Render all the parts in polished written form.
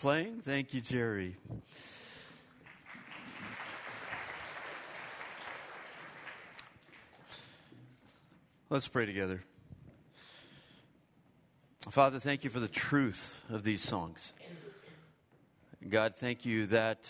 playing. Thank you, Jerry. Let's pray together. Father, thank you for the truth of these songs. God, thank you that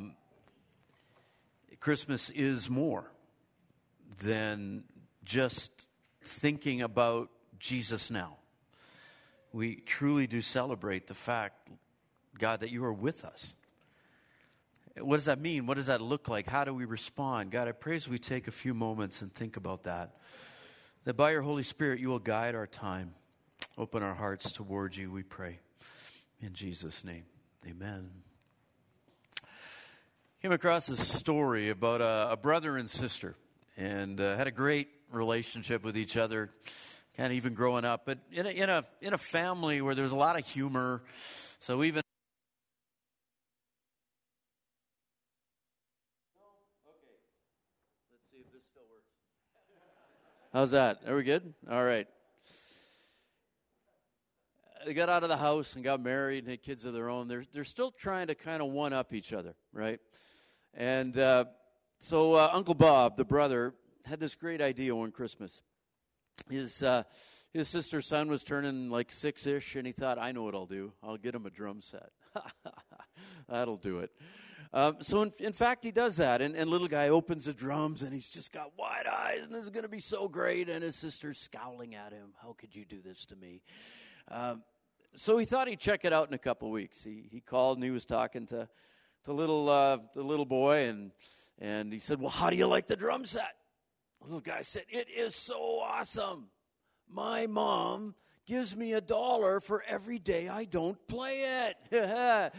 Christmas is more than just thinking about Jesus now. We truly do celebrate the fact, God, that you are with us. What does that mean? What does that look like? How do we respond? God, I pray as we take a few moments and think about that by your Holy Spirit you will guide our time. Open our hearts towards you, we pray. In Jesus' name, amen. Came across a story about a brother and sister, and had a great relationship with each other, kind of even growing up. But in a family where there's a lot of humor, so even. Okay, let's see if this still works. How's that? Are we good? All right. They got out of the house and got married and had kids of their own. They're still trying to kind of one-up each other, right? And so Uncle Bob, the brother, had this great idea one Christmas. His sister's son was turning like 6-ish, and he thought, I know what I'll do. I'll get him a drum set. That'll do it. So in fact, he does that, and little guy opens the drums, and he's just got wide eyes, and this is going to be so great, and his sister's scowling at him. How could you do this to me? So he thought he'd check it out in a couple weeks. He called and he was talking to the little boy, and he said, well, how do you like the drum set? The little guy said, it is so awesome. My mom gives me $1 for every day I don't play it.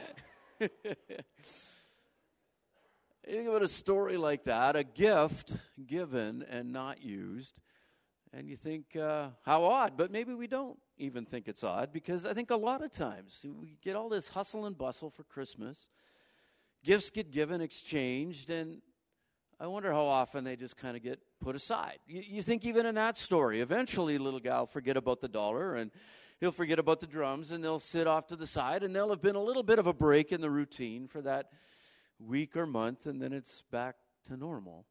You think about a story like that, a gift given and not used, and you think, how odd, but maybe we don't even think it's odd, because I think a lot of times we get all this hustle and bustle for Christmas. Gifts get given, exchanged, and I wonder how often they just kind of get put aside. You think even in that story, eventually little guy will forget about the $1, and he'll forget about the drums, and they'll sit off to the side, and there'll have been a little bit of a break in the routine for that week or month, and then it's back to normal.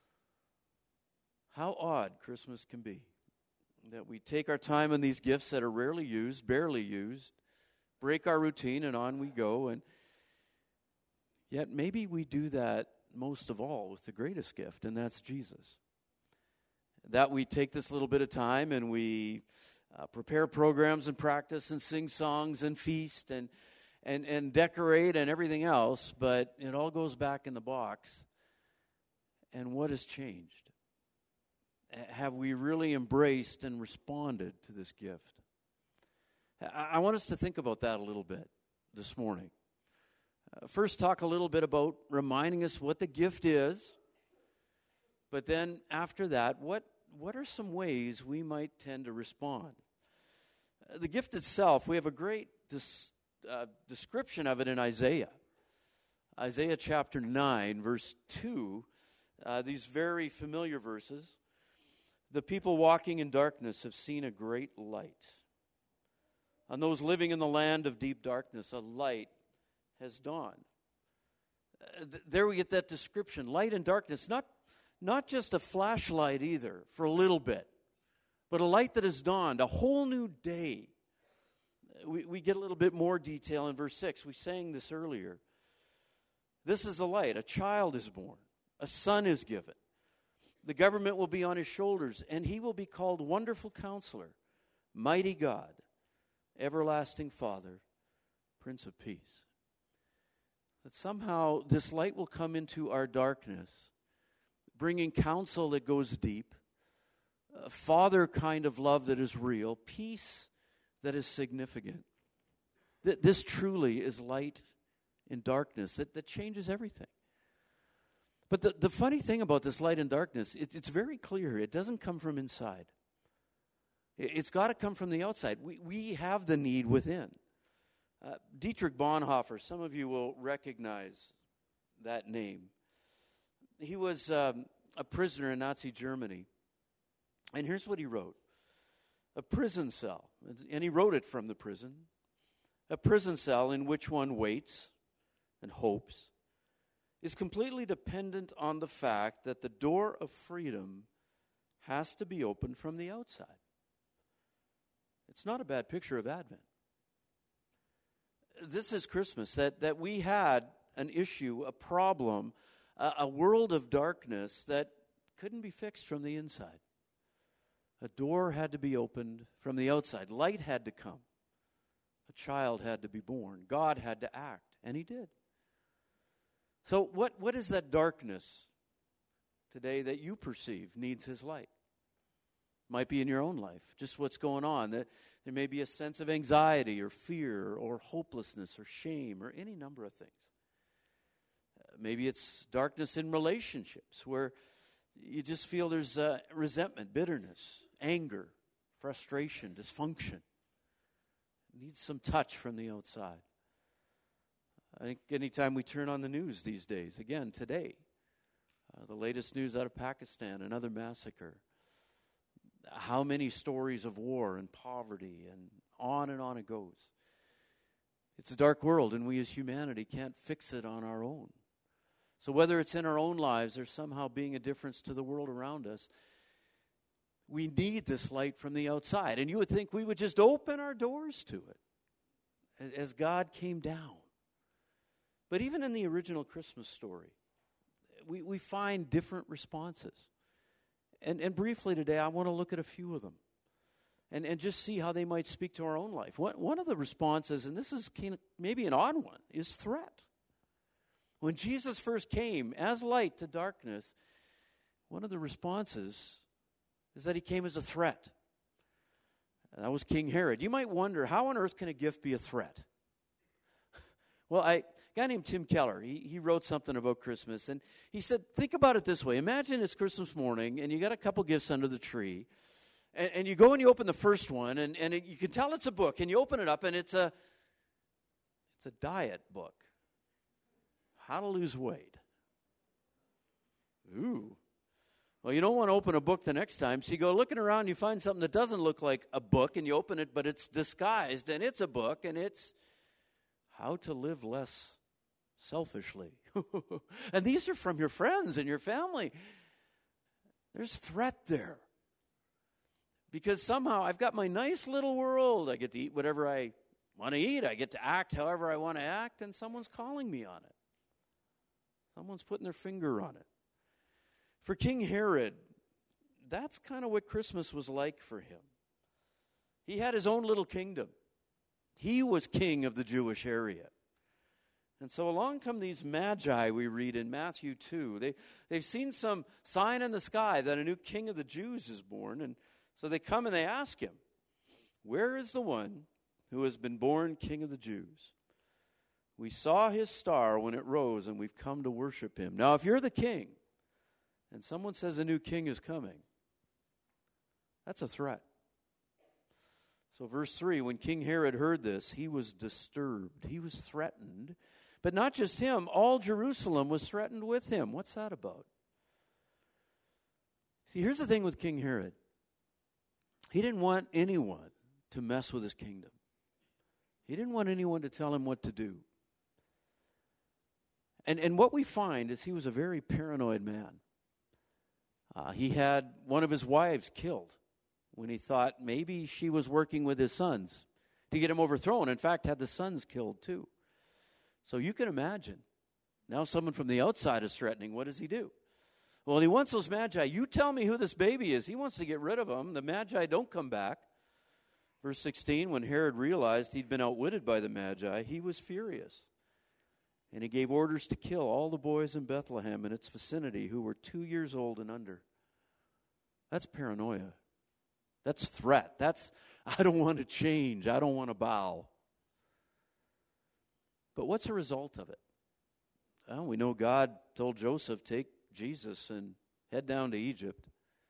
How odd Christmas can be, that we take our time on these gifts that are rarely used, barely used, break our routine, and on we go. And yet maybe we do that most of all with the greatest gift, and that's Jesus. That we take this little bit of time and we prepare programs and practice and sing songs and feast and decorate and everything else, but it all goes back in the box. And what has changed? Have we really embraced and responded to this gift? I want us to think about that a little bit this morning. First, talk a little bit about reminding us what the gift is. But then after that, what are some ways we might tend to respond? The gift itself, we have a great description of it in Isaiah. Isaiah chapter 9, verse 2, these very familiar verses. The people walking in darkness have seen a great light. On those living in the land of deep darkness, a light has dawned. There we get that description, light and darkness, not just a flashlight either, for a little bit, but a light that has dawned, a whole new day. We get a little bit more detail in verse 6. We sang this earlier. This is the light. A child is born. A son is given. The government will be on his shoulders, and he will be called Wonderful Counselor, Mighty God, Everlasting Father, Prince of Peace. That somehow this light will come into our darkness, bringing counsel that goes deep, a father kind of love that is real, peace that is significant. This truly is light in darkness that changes everything. But the funny thing about this light and darkness, it's very clear. It doesn't come from inside. It's got to come from the outside. We have the need within. Dietrich Bonhoeffer, some of you will recognize that name. He was a prisoner in Nazi Germany. And here's what he wrote. A prison cell, and he wrote it from the prison. a prison cell in which one waits and hopes, is completely dependent on the fact that the door of freedom has to be opened from the outside. It's not a bad picture of Advent. This is Christmas, that we had an issue, a problem, a world of darkness that couldn't be fixed from the inside. A door had to be opened from the outside. Light had to come. A child had to be born. God had to act, and he did. So what is that darkness today that you perceive needs his light? Might be in your own life, just what's going on. There may be a sense of anxiety or fear or hopelessness or shame or any number of things. Maybe it's darkness in relationships where you just feel there's resentment, bitterness, anger, frustration, dysfunction. It needs some touch from the outside. I think anytime we turn on the news these days, again, today, the latest news out of Pakistan, another massacre. How many stories of war and poverty, and on it goes. It's a dark world, and we as humanity can't fix it on our own. So whether it's in our own lives or somehow being a difference to the world around us, we need this light from the outside. And you would think we would just open our doors to it as God came down. But even in the original Christmas story, we find different responses. And briefly today, I want to look at a few of them and just see how they might speak to our own life. One of the responses, and this is maybe an odd one, is threat. When Jesus first came as light to darkness, one of the responses is that he came as a threat. And that was King Herod. You might wonder, how on earth can a gift be a threat? Well, a guy named Tim Keller, he wrote something about Christmas, and he said, think about it this way. Imagine it's Christmas morning, and you got a couple gifts under the tree, and you go and you open the first one, and you can tell it's a book, and you open it up, and it's a diet book. How to lose weight. Ooh. Well, you don't want to open a book the next time, so you go looking around, you find something that doesn't look like a book, and you open it, but it's disguised, and it's a book, and it's how to live less selfishly. And these are from your friends and your family. There's threat there. Because somehow I've got my nice little world. I get to eat whatever I want to eat. I get to act however I want to act, and someone's calling me on it. Someone's putting their finger on it. For King Herod, that's kind of what Christmas was like for him. He had his own little kingdom. He was king of the Jewish area. And so along come these magi we read in Matthew 2. They've seen some sign in the sky that a new king of the Jews is born. And so they come and they ask him, where is the one who has been born king of the Jews? We saw his star when it rose, and we've come to worship him. Now, if you're the king, and someone says a new king is coming, that's a threat. So verse 3, when King Herod heard this, he was disturbed. He was threatened. But not just him, all Jerusalem was threatened with him. What's that about? See, here's the thing with King Herod. He didn't want anyone to mess with his kingdom. He didn't want anyone to tell him what to do. And what we find is he was a very paranoid man. He had one of his wives killed when he thought maybe she was working with his sons to get him overthrown. In fact, had the sons killed too. So you can imagine. Now someone from the outside is threatening. What does he do? Well, he wants those magi. You tell me who this baby is. He wants to get rid of them. The magi don't come back. Verse 16, when Herod realized he'd been outwitted by the magi, he was furious. And he gave orders to kill all the boys in Bethlehem and its vicinity who were 2 years old and under. That's paranoia. That's threat. That's, I don't want to change. I don't want to bow. But what's the result of it? Well, we know God told Joseph, take Jesus and head down to Egypt.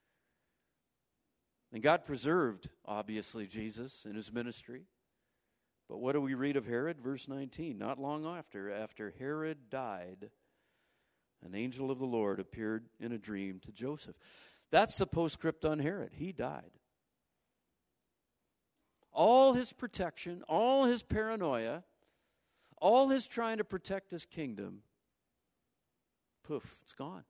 And God preserved, obviously, Jesus in his ministry. But what do we read of Herod? Verse 19, not long after Herod died, an angel of the Lord appeared in a dream to Joseph. That's the postscript on Herod. He died. all his protection, all his paranoia, all his trying to protect his kingdom, poof, it's gone.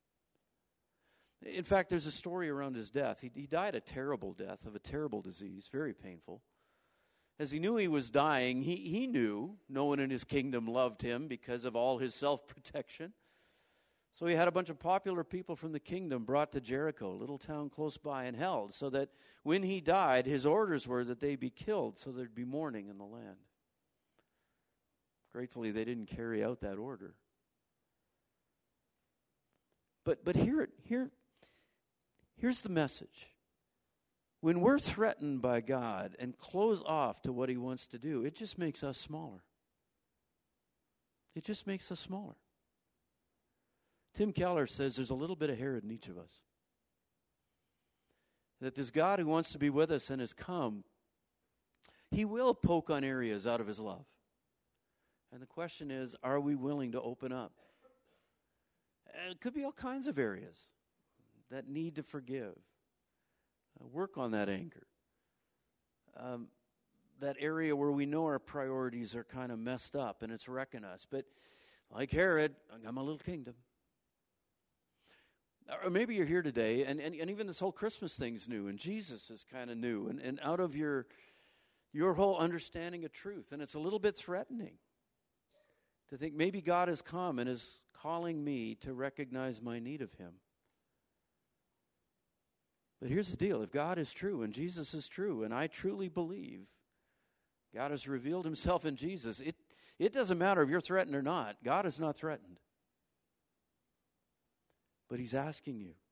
In fact, there's a story around his death. He died a terrible death of a terrible disease, very painful. As he knew he was dying, he knew no one in his kingdom loved him because of all his self-protection. So he had a bunch of popular people from the kingdom brought to Jericho, a little town close by, and held, so that when he died, his orders were that they be killed, so there'd be mourning in the land. Gratefully, they didn't carry out that order. But here's the message. When we're threatened by God and close off to what he wants to do, it just makes us smaller. It just makes us smaller. Tim Keller says there's a little bit of Herod in each of us. That this God who wants to be with us and has come, he will poke on areas out of his love. And the question is, are we willing to open up? And it could be all kinds of areas that need to forgive. Work on that anger. That area where we know our priorities are kind of messed up and it's wrecking us. But like Herod, I'm a little kingdom. Or maybe you're here today, and even this whole Christmas thing's new, and Jesus is kind of new, and out of your whole understanding of truth. And it's a little bit threatening to think maybe God has come and is calling me to recognize my need of him. But here's the deal. If God is true and Jesus is true, and I truly believe God has revealed himself in Jesus, it doesn't matter if you're threatened or not. God is not threatened. But he's asking you,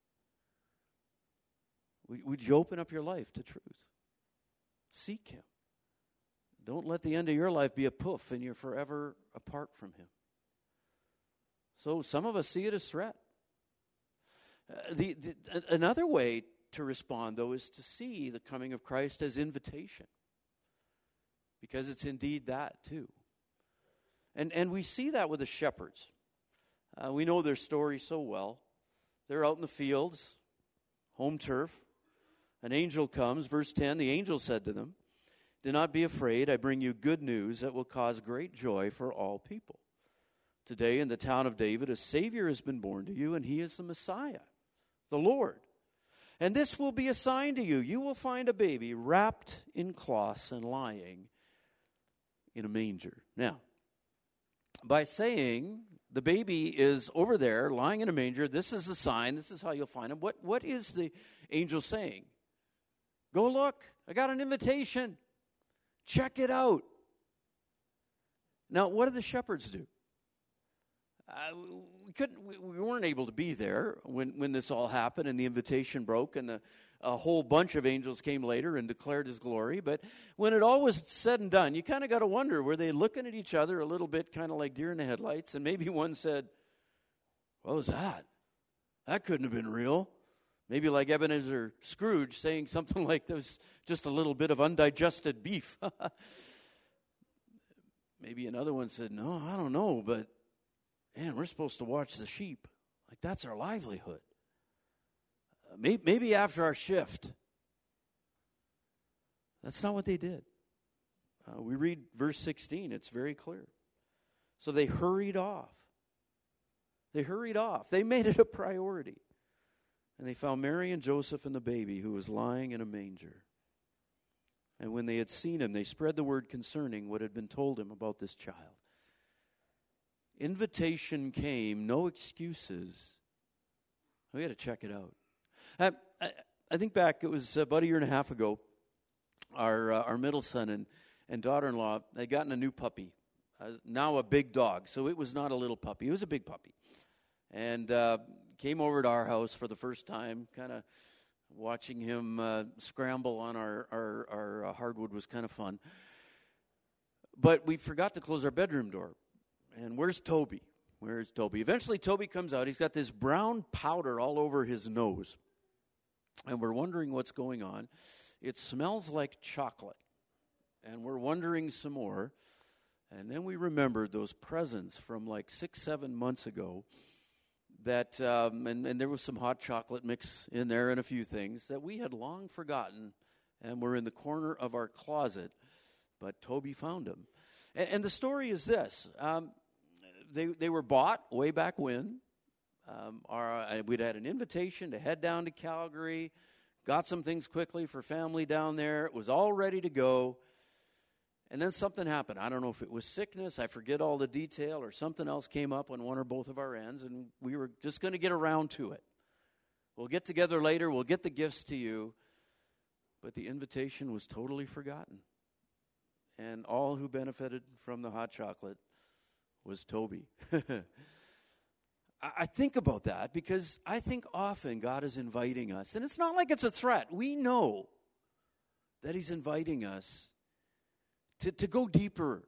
would you open up your life to truth? Seek him. Don't let the end of your life be a poof and you're forever apart from him. So some of us see it as threat. Another way to respond, though, is to see the coming of Christ as invitation. Because it's indeed that, too. And we see that with the shepherds. We know their story so well. They're out in the fields, home turf. An angel comes, verse 10, the angel said to them, "Do not be afraid, I bring you good news that will cause great joy for all people. Today in the town of David a Savior has been born to you, and he is the Messiah, the Lord. And this will be a sign to you. You will find a baby wrapped in cloths and lying in a manger." Now, by saying the baby is over there lying in a manger, this is the sign, this is how you'll find him. What is the angel saying? Go look, I got an invitation. Check it out. Now, what did the shepherds do? We weren't able to be there when this all happened and the invitation broke and a whole bunch of angels came later and declared his glory. But when it all was said and done, you kind of got to wonder, were they looking at each other a little bit kind of like deer in the headlights? And maybe one said, "What was that? That couldn't have been real." Maybe like Ebenezer Scrooge saying something like, "There was just a little bit of undigested beef." Maybe another one said, "No, I don't know, but man, we're supposed to watch the sheep. Like, that's our livelihood. Maybe after our shift." That's not what they did. We read verse 16. It's very clear. So they hurried off. They hurried off. They made it a priority. And they found Mary and Joseph and the baby who was lying in a manger. And when they had seen him, they spread the word concerning what had been told him about this child. Invitation came, no excuses. We got to check it out. I think back, it was about a year and a half ago, our middle son and daughter-in-law had gotten a new puppy, now a big dog. So it was not a little puppy, it was a big puppy. And came over to our house for the first time, kind of watching him scramble on our hardwood was kind of fun. But we forgot to close our bedroom door. And where's Toby? Where's Toby? Eventually Toby comes out. He's got this brown powder all over his nose. And we're wondering what's going on. It smells like chocolate. And we're wondering some more. And then we remembered those presents from like 6-7 months ago. That and there was some hot chocolate mix in there and a few things that we had long forgotten and were in the corner of our closet, but Toby found them. And the story is this. They were bought way back when. We'd had an invitation to head down to Calgary, got some things quickly for family down there. It was all ready to go. And then something happened. I don't know if it was sickness, I forget all the detail, or something else came up on one or both of our ends, and we were just going to get around to it. We'll get together later, we'll get the gifts to you. But the invitation was totally forgotten. And all who benefited from the hot chocolate was Toby. I think about that because I think often God is inviting us. And it's not like it's a threat. We know that he's inviting us to go deeper,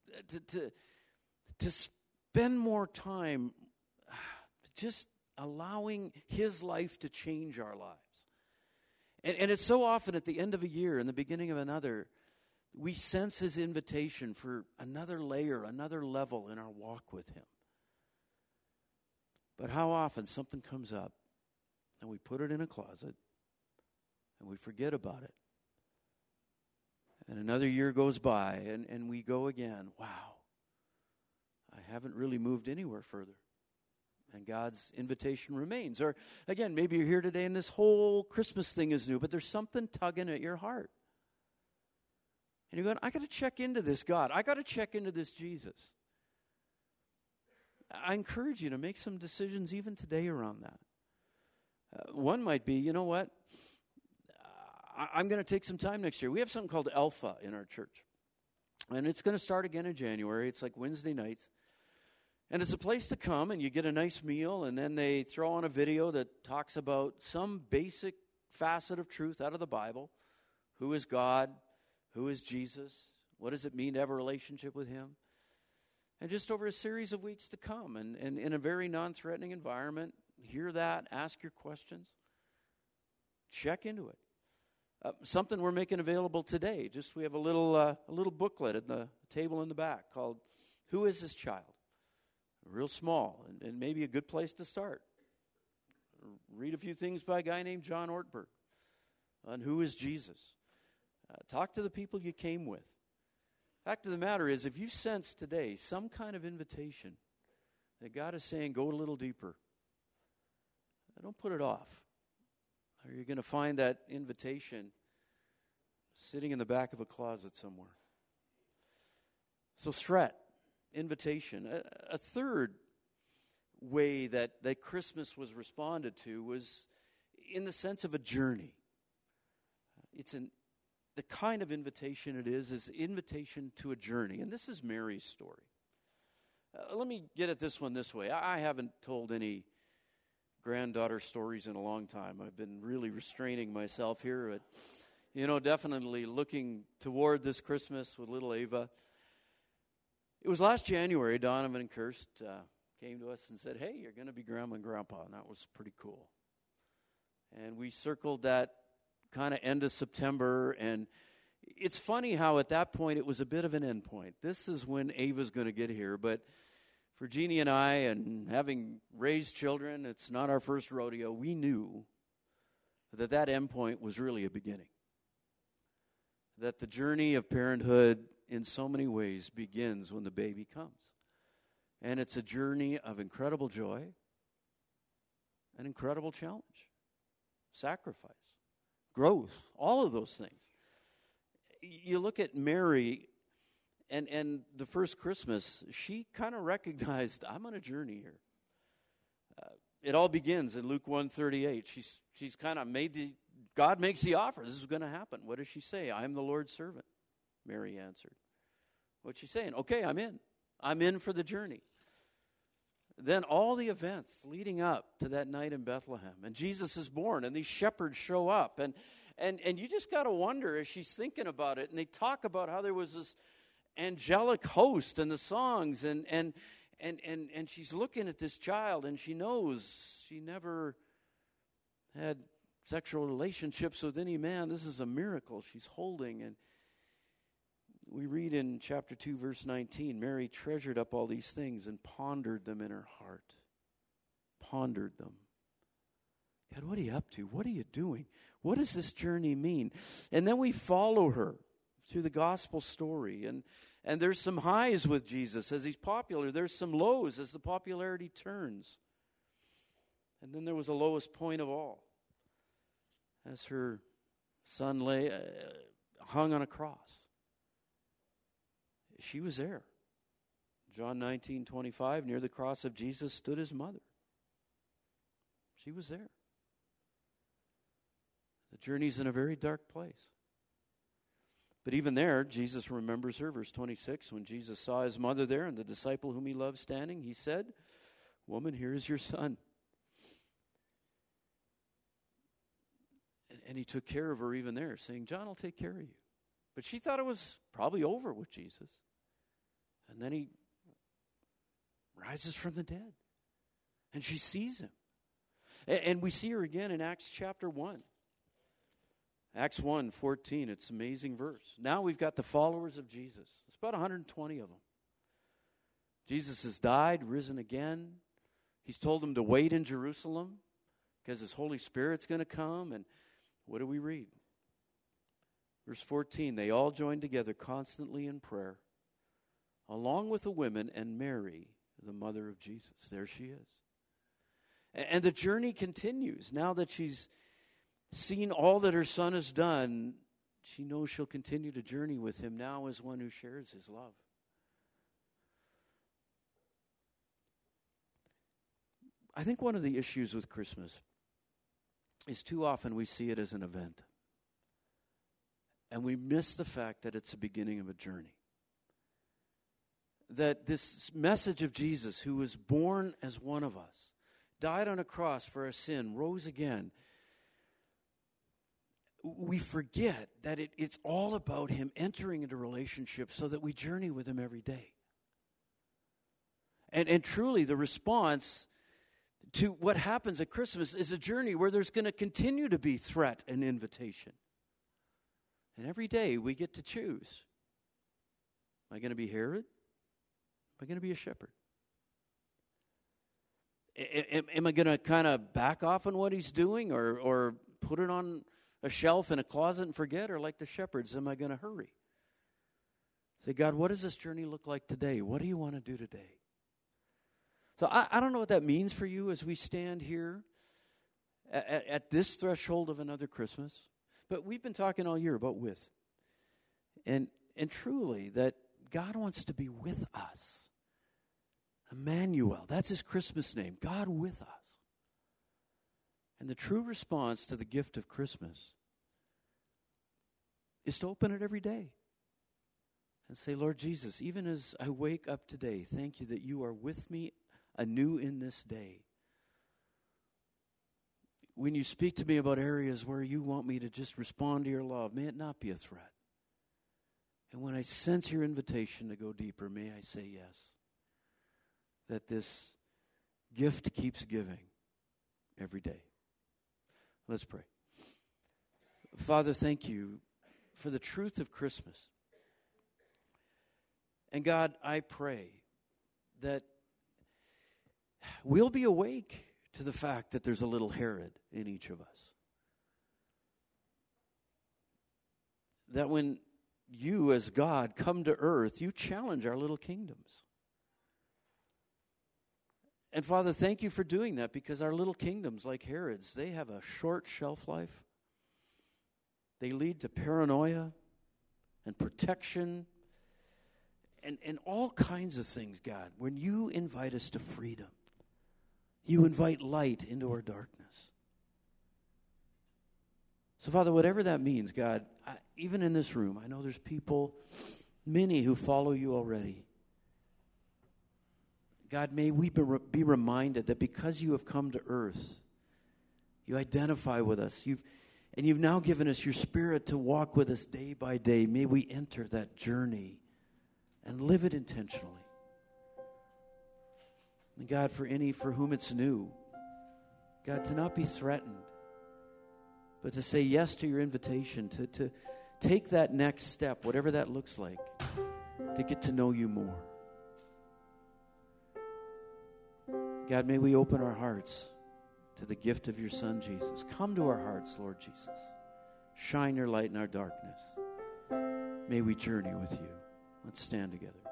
to spend more time just allowing his life to change our lives. And it's so often at the end of a year and the beginning of another, we sense his invitation for another layer, another level in our walk with him. But how often something comes up and we put it in a closet and we forget about it. And another year goes by and we go again, wow, I haven't really moved anywhere further. And God's invitation remains. Or again, maybe you're here today and this whole Christmas thing is new, but there's something tugging at your heart. And you're going, I got to check into this God. I got to check into this Jesus. I encourage you to make some decisions even today around that. One might be, you know what? I'm going to take some time next year. We have something called Alpha in our church. And it's going to start again in January. It's like Wednesday nights. And it's a place to come and you get a nice meal, and then they throw on a video that talks about some basic facet of truth out of the Bible. Who is God? Who is Jesus? What does it mean to have a relationship with him? And just over a series of weeks to come, and in a very non-threatening environment, hear that, ask your questions, check into it. Something we're making available today. Just we have a little booklet at the table in the back called "Who is This Child?" Real small, and maybe a good place to start. Read a few things by a guy named John Ortberg on who is Jesus. Talk to the people you came with. Fact of the matter is, if you sense today some kind of invitation that God is saying, go a little deeper, don't put it off. Or you're going to find that invitation sitting in the back of a closet somewhere. So threat, invitation. A third way that Christmas was responded to was in the sense of a journey. The kind of invitation it is invitation to a journey. And this is Mary's story. Let me get at this one this way. I haven't told any granddaughter stories in a long time. I've been really restraining myself here. But, definitely looking toward this Christmas with little Ava. It was last January, Donovan and Kirst came to us and said, hey, you're going to be Grandma and Grandpa. And that was pretty cool. And we circled that kind of end of September, and it's funny how at that point it was a bit of an end point. This is when Ava's going to get here, but for Jeannie and I, and having raised children, it's not our first rodeo, we knew that end point was really a beginning. That the journey of parenthood in so many ways begins when the baby comes. And it's a journey of incredible joy, an incredible challenge, sacrifice, growth, all of those things. You look at Mary and the first Christmas, she kind of recognized, I'm on a journey here. It all begins in Luke 1:38. She's kind of God makes the offer. This is going to happen. What does she say? I am the Lord's servant, Mary answered. What's she saying? Okay, I'm in. I'm in for the journey. Then all the events leading up to that night in Bethlehem, and Jesus is born, and these shepherds show up, and you just got to wonder as she's thinking about it, and they talk about how there was this angelic host and the songs, and she's looking at this child, and she knows she never had sexual relationships with any man. This is a miracle she's holding, and we read in chapter 2, verse 19, Mary treasured up all these things and pondered them in her heart. Pondered them. God, what are you up to? What are you doing? What does this journey mean? And then we follow her through the gospel story. And there's some highs with Jesus as he's popular. There's some lows as the popularity turns. And then there was the lowest point of all, as her son lay hung on a cross. She was there. John 19:25, near the cross of Jesus stood his mother. She was there. The journey's in a very dark place. But even there, Jesus remembers her. Verse 26, when Jesus saw his mother there and the disciple whom he loved standing, he said, "Woman, here is your son." And he took care of her even there, saying, "John will take care of you." But she thought it was probably over with Jesus. And then he rises from the dead. And she sees him. And we see her again in Acts chapter 1. Acts 1:14, it's an amazing verse. Now we've got the followers of Jesus. It's about 120 of them. Jesus has died, risen again. He's told them to wait in Jerusalem because his Holy Spirit's going to come. And what do we read? Verse 14, they all joined together constantly in prayer, along with the women and Mary, the mother of Jesus. There she is. And the journey continues. Now that she's seen all that her son has done, she knows she'll continue to journey with him now as one who shares his love. I think one of the issues with Christmas is too often we see it as an event. And we miss the fact that it's the beginning of a journey. That this message of Jesus, who was born as one of us, died on a cross for our sin, rose again, we forget that it's all about him entering into relationship so that we journey with him every day. And truly the response to what happens at Christmas is a journey where there's going to continue to be threat and invitation. And every day we get to choose. Am I going to be Herod? Am I going to be a shepherd? Am I going to kind of back off on what he's doing or put it on a shelf in a closet and forget? Or like the shepherds, am I going to hurry? Say, God, what does this journey look like today? What do you want to do today? So I don't know what that means for you as we stand here at this threshold of another Christmas. But we've been talking all year about with. And truly, that God wants to be with us. Emmanuel, that's his Christmas name, God with us. And the true response to the gift of Christmas is to open it every day and say, Lord Jesus, even as I wake up today, thank you that you are with me anew in this day. When you speak to me about areas where you want me to just respond to your love, may it not be a threat. And when I sense your invitation to go deeper, may I say yes. That this gift keeps giving every day. Let's pray. Father, thank you for the truth of Christmas. And God, I pray that we'll be awake to the fact that there's a little Herod in each of us. That when you as God come to earth, you challenge our little kingdoms. And Father, thank you for doing that, because our little kingdoms, like Herod's, they have a short shelf life. They lead to paranoia and protection and all kinds of things, God. When you invite us to freedom, you invite light into our darkness. So, Father, whatever that means, God, even in this room, I know there's people, many who follow you already. God, may we be reminded that because you have come to earth, you identify with us. You've now given us your Spirit to walk with us day by day. May we enter that journey and live it intentionally. And God, for any for whom it's new, God, to not be threatened, but to say yes to your invitation, to take that next step, whatever that looks like, to get to know you more. God, may we open our hearts to the gift of your Son, Jesus. Come to our hearts, Lord Jesus. Shine your light in our darkness. May we journey with you. Let's stand together.